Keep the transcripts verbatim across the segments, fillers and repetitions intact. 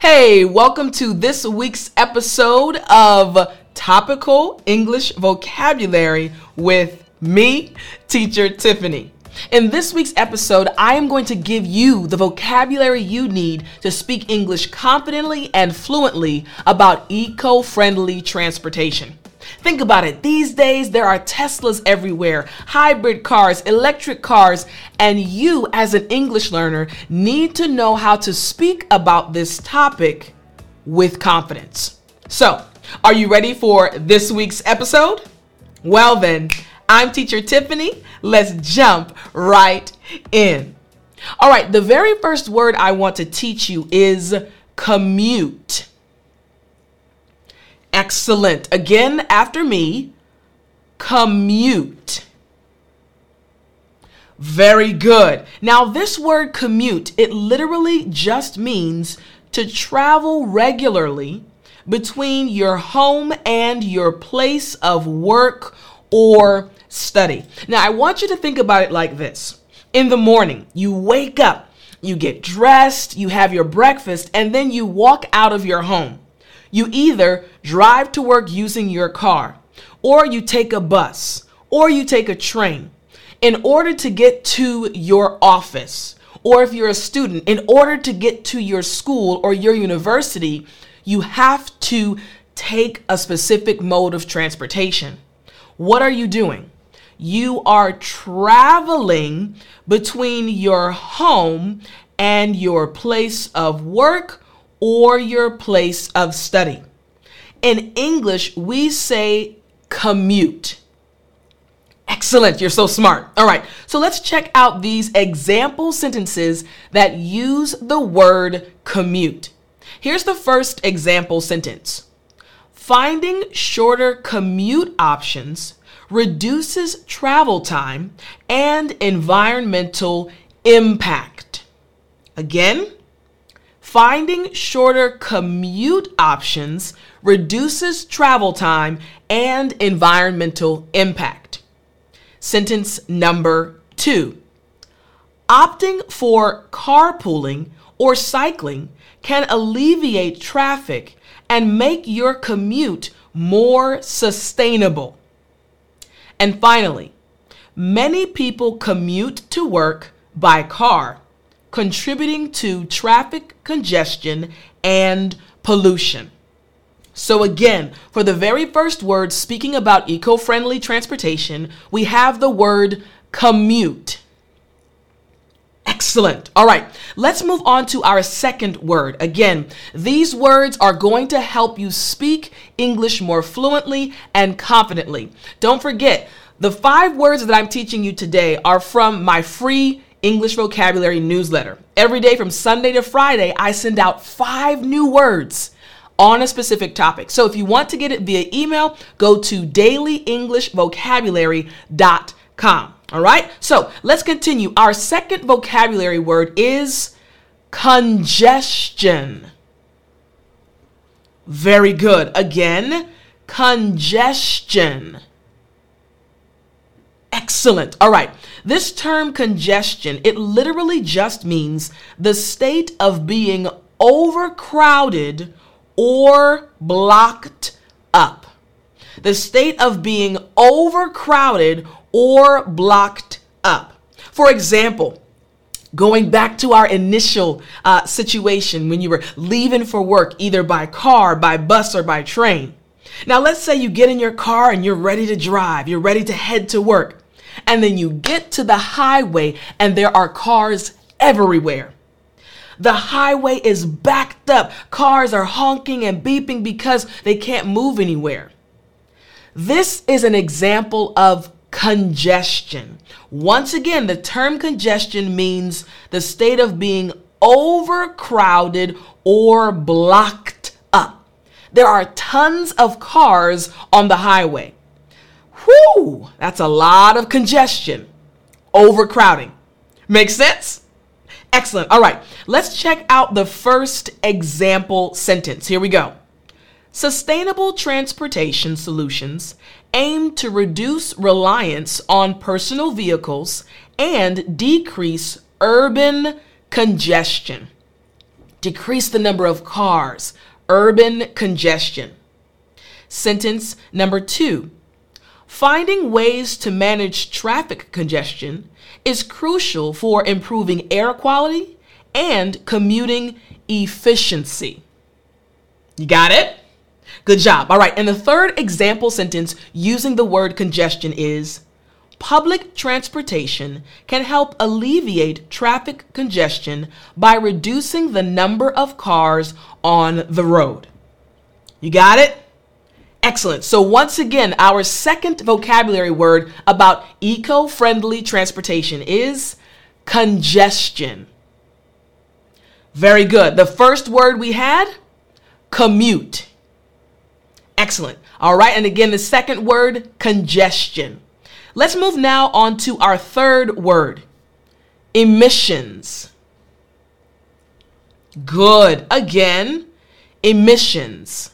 Hey, welcome to this week's episode of Topical English Vocabulary with me, Teacher Tiffany. In this week's episode, I am going to give you the vocabulary you need to speak English confidently and fluently about eco-friendly transportation. Think about it. These days, there are Teslas everywhere, hybrid cars, electric cars, and you as an English learner need to know how to speak about this topic with confidence. So, are you ready for this week's episode? Well then, I'm Teacher Tiffany. Let's jump right in. All right, the very first word I want to teach you is commute. Excellent. Again, after me, commute. Very good. Now, this word commute, it literally just means to travel regularly between your home and your place of work or study. Now, I want you to think about it like this. In the morning, you wake up, you get dressed, you have your breakfast, and then you walk out of your home. You either drive to work using your car, or you take a bus, or you take a train. In order to get to your office, or if you're a student, in order to get to your school or your university, you have to take a specific mode of transportation. What are you doing? You are traveling between your home and your place of work or your place of study. In English, we say commute. Excellent, you're so smart. All right, so let's check out these example sentences that use the word commute. Here's the first example sentence. Finding shorter commute options reduces travel time and environmental impact. Again, finding shorter commute options reduces travel time and environmental impact. Sentence number two. Opting for carpooling or cycling can alleviate traffic and make your commute more sustainable. And finally, many people commute to work by car, contributing to traffic congestion and pollution. So again, for the very first word speaking about eco-friendly transportation, we have the word commute. Excellent. All right, let's move on to our second word. Again, these words are going to help you speak English more fluently and confidently. Don't forget, the five words that I'm teaching you today are from my free English vocabulary newsletter. Every day from Sunday to Friday, I send out five new words on a specific topic. So if you want to get it via email, go to daily english vocabulary dot com. All right, so let's continue. Our second vocabulary word is congestion. Very good. Again, congestion. Excellent. All right. This term congestion, it literally just means the state of being overcrowded or blocked up. The state of being overcrowded or blocked up. For example, going back to our initial uh, situation when you were leaving for work, either by car, by bus, or by train. Now, let's say you get in your car and you're ready to drive. You're ready to head to work. And then you get to the highway and there are cars everywhere. The highway is backed up. Cars are honking and beeping because they can't move anywhere. This is an example of congestion. Once again, the term congestion means the state of being overcrowded or blocked up. There are tons of cars on the highway. Whew, that's a lot of congestion. Overcrowding. Makes sense? Excellent. All right, let's check out the first example sentence. Here we go. Sustainable transportation solutions aim to reduce reliance on personal vehicles and decrease urban congestion. decrease the number of cars, urban congestion. Sentence number two, finding ways to manage traffic congestion is crucial for improving air quality and commuting efficiency. You got it? Good job. All right. And the third example sentence using the word congestion is, public transportation can help alleviate traffic congestion by reducing the number of cars on the road. You got it? Excellent. So once again, our second vocabulary word about eco-friendly transportation is congestion. Very good. The first word we had, commute. Excellent. All right. And again, the second word, congestion. Let's move now on to our third word, emissions. Good. Again, emissions.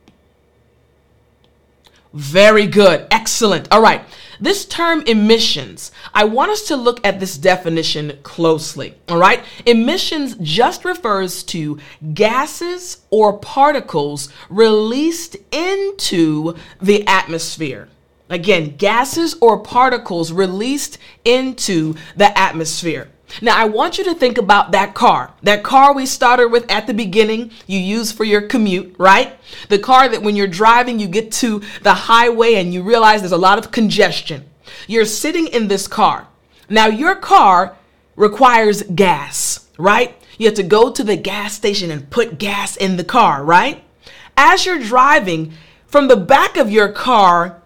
Very good. Excellent. All right. This term emissions, I want us to look at this definition closely. All right. Emissions just refers to gases or particles released into the atmosphere. Again, gases or particles released into the atmosphere. Now, I want you to think about that car, that car we started with at the beginning, you use for your commute, right? The car that when you're driving, you get to the highway and you realize there's a lot of congestion. You're sitting in this car. Now, your car requires gas, right? You have to go to the gas station and put gas in the car, right? As you're driving, from the back of your car,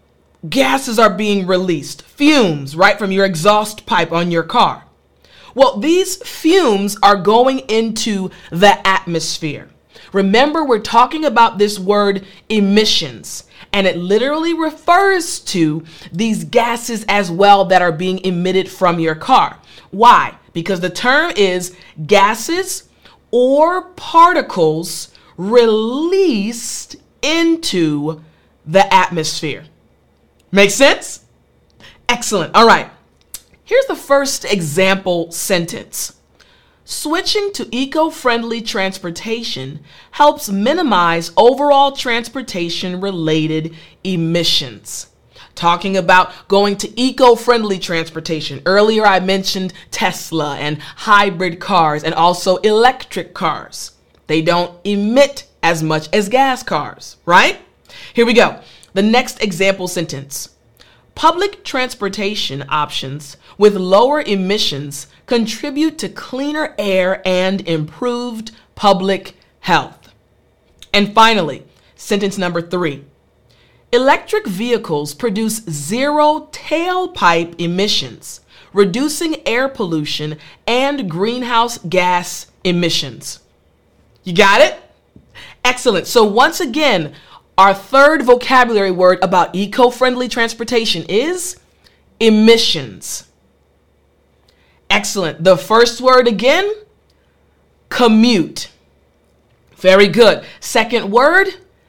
gases are being released, fumes, right, from your exhaust pipe on your car. Well, these fumes are going into the atmosphere. Remember, we're talking about this word emissions, and it literally refers to these gases as well that are being emitted from your car. Why? Because the term is gases or particles released into the atmosphere. Make sense? Excellent. All right. Here's the first example sentence. Switching to eco-friendly transportation helps minimize overall transportation-related emissions. Talking about going to eco-friendly transportation. Earlier I mentioned Tesla and hybrid cars and also electric cars. They don't emit as much as gas cars, right? Here we go. The next example sentence. Public transportation options with lower emissions contribute to cleaner air and improved public health. And finally, sentence number three. Electric vehicles produce zero tailpipe emissions, reducing air pollution and greenhouse gas emissions. You got it? Excellent. So once again, our third vocabulary word about eco-friendly transportation is emissions. Excellent. The first word again, commute. Very good. Second word,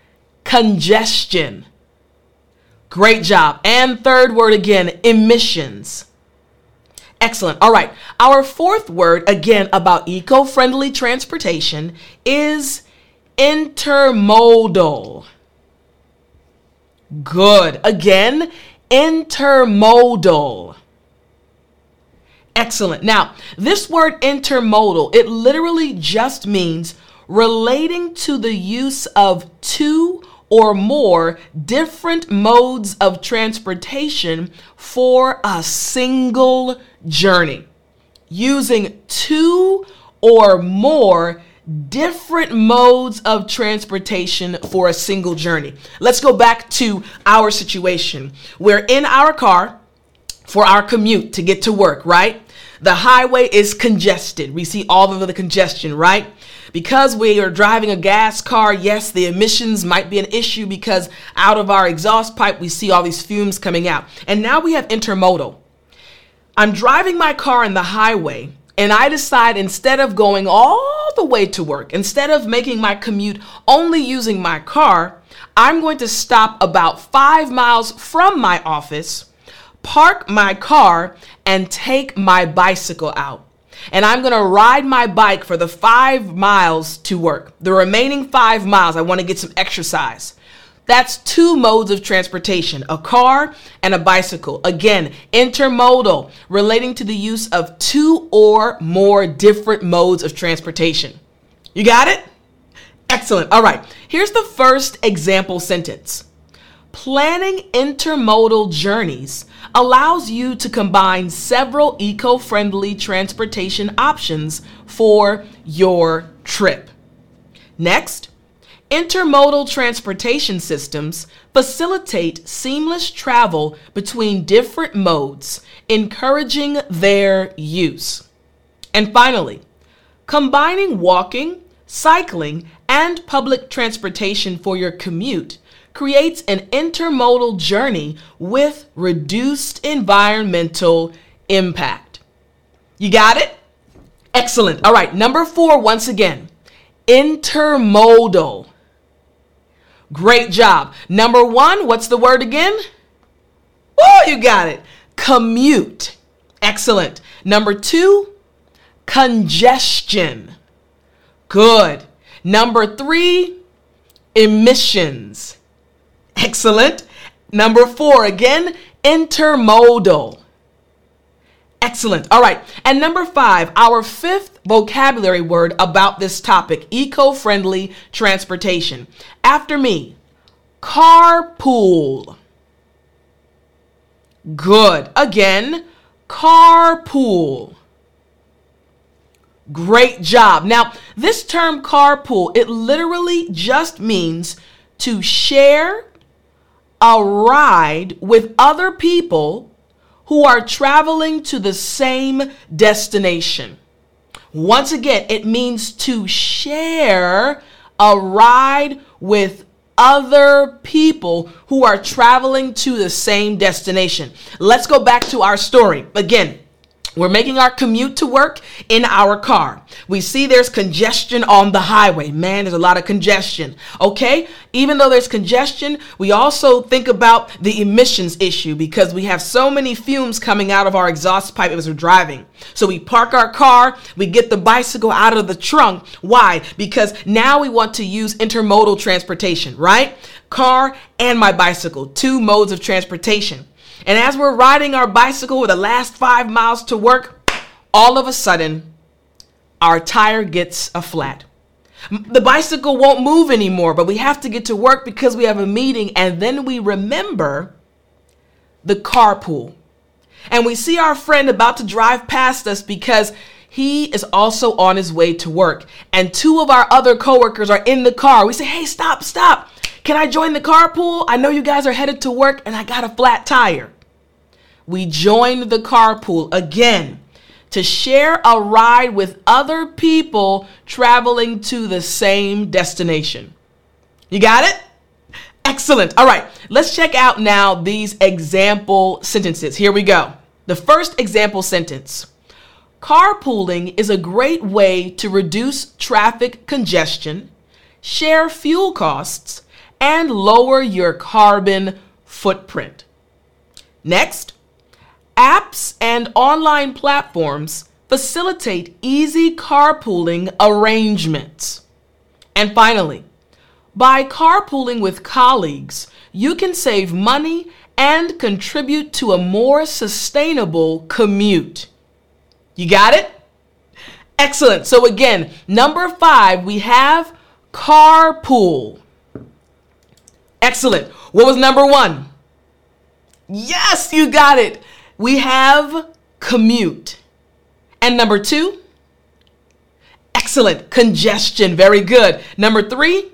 congestion. Great job. And third word again, emissions. Excellent. All right. Our fourth word again about eco-friendly transportation is intermodal. Good. Again, intermodal. Excellent. Now, this word intermodal, it literally just means relating to the use of two or more different modes of transportation for a single journey. Using two or more different modes of transportation for a single journey. Let's go back to our situation. We're in our car for our commute to get to work, right? The highway is congested. We see all of the congestion, right? Because we are driving a gas car, yes, the emissions might be an issue because out of our exhaust pipe, we see all these fumes coming out. And now we have intermodal. I'm driving my car in the highway, and I decide instead of going all the way to work, instead of making my commute only using my car, I'm going to stop about five miles from my office, park my car, and take my bicycle out. and I'm going to ride my bike for the five miles to work. The remaining five miles, I want to get some exercise. That's two modes of transportation, a car and a bicycle. Again, intermodal, relating to the use of two or more different modes of transportation. You got it? Excellent. All right. Here's the first example sentence. Planning intermodal journeys allows you to combine several eco-friendly transportation options for your trip. Next, intermodal transportation systems facilitate seamless travel between different modes, encouraging their use. And finally, combining walking, cycling, and public transportation for your commute creates an intermodal journey with reduced environmental impact. You got it? Excellent. All right, number four, once again, intermodal. Great job. Number one, what's the word again? Oh, you got it. Commute. Excellent. Number two, congestion. Good. Number three, emissions. Excellent. Number four, again, intermodal. Excellent. All right. And number five, our fifth vocabulary word about this topic, eco-friendly transportation. After me, carpool. Good. Again, carpool. Great job. Now, this term carpool, it literally just means to share a ride with other people who are traveling to the same destination. Once again, it means to share a ride with other people who are traveling to the same destination. Let's go back to our story. Again, we're making our commute to work in our car. We see there's congestion on the highway. Man, there's a lot of congestion. Okay, even though there's congestion, we also think about the emissions issue because we have so many fumes coming out of our exhaust pipe as we're driving. So we park our car, we get the bicycle out of the trunk. Why? Because now we want to use intermodal transportation, right? Car and my bicycle, two modes of transportation. And as we're riding our bicycle with the last five miles to work, all of a sudden, our tire gets a flat. The bicycle won't move anymore, but we have to get to work because we have a meeting. And then we remember the carpool. And we see our friend about to drive past us because he is also on his way to work. And two of our other coworkers are in the car. We say, hey, stop, stop. Can I join the carpool? I know you guys are headed to work and I got a flat tire. We joined the carpool again to share a ride with other people traveling to the same destination. You got it? Excellent. All right, let's check out now these example sentences. Here we go. The first example sentence. Carpooling is a great way to reduce traffic congestion, share fuel costs, and lower your carbon footprint. Next, apps and online platforms facilitate easy carpooling arrangements. And finally, by carpooling with colleagues, you can save money and contribute to a more sustainable commute. You got it? Excellent. So again, number five, we have carpool. Excellent. What was number one? Yes, you got it. We have commute. And number two? Excellent. Congestion. Very good. Number three?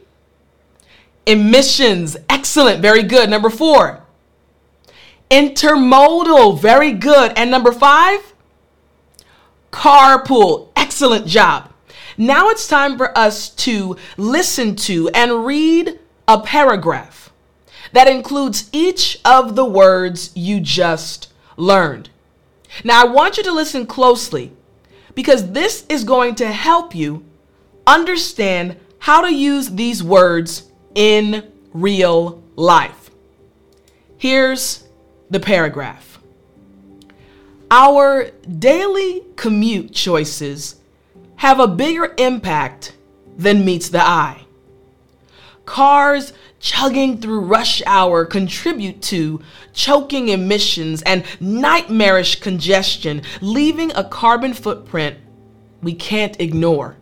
Emissions. Excellent. Very good. Number four? Intermodal. Very good. And number five? Carpool. Excellent job. Now it's time for us to listen to and read a paragraph that includes each of the words you just learned. Now I want you to listen closely because this is going to help you understand how to use these words in real life. Here's the paragraph. Our daily commute choices have a bigger impact than meets the eye. Cars chugging through rush hour contribute to choking emissions and nightmarish congestion, leaving a carbon footprint we can't ignore.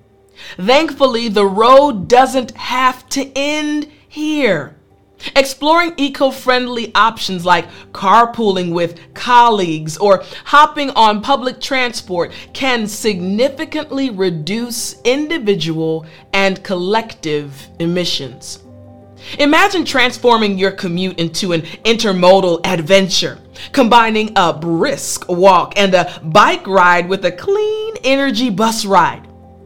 Thankfully, the road doesn't have to end here. Exploring eco-friendly options like carpooling with colleagues or hopping on public transport can significantly reduce individual and collective emissions. Imagine transforming your commute into an intermodal adventure, combining a brisk walk and a bike ride with a clean energy bus ride.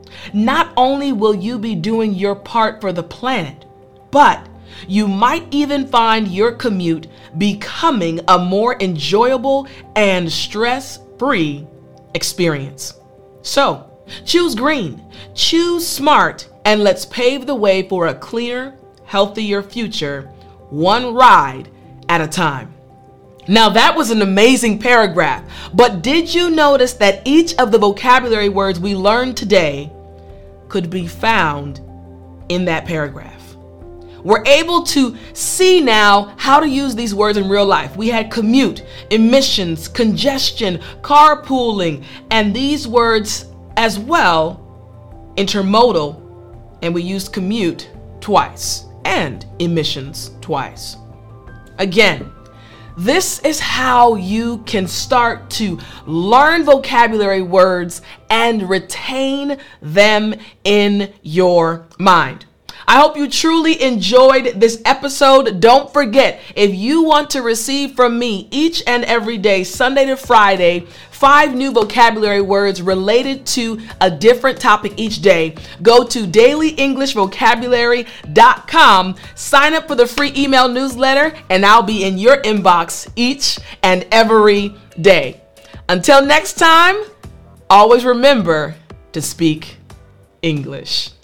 Not only will you be doing your part for the planet, but you might even find your commute becoming a more enjoyable and stress-free experience. So, choose green, choose smart, and let's pave the way for a cleaner, healthier future, one ride at a time. Now that was an amazing paragraph, but did you notice that each of the vocabulary words we learned today could be found in that paragraph? We're able to see now how to use these words in real life. We had commute, emissions, congestion, carpooling, and these words as well, intermodal, and we used commute twice and emissions twice. Again, this is how you can start to learn vocabulary words and retain them in your mind. I hope you truly enjoyed this episode. Don't forget, if you want to receive from me each and every day, Sunday to Friday, five new vocabulary words related to a different topic each day, go to daily english vocabulary dot com, sign up for the free email newsletter, and I'll be in your inbox each and every day. Until next time, always remember to speak English.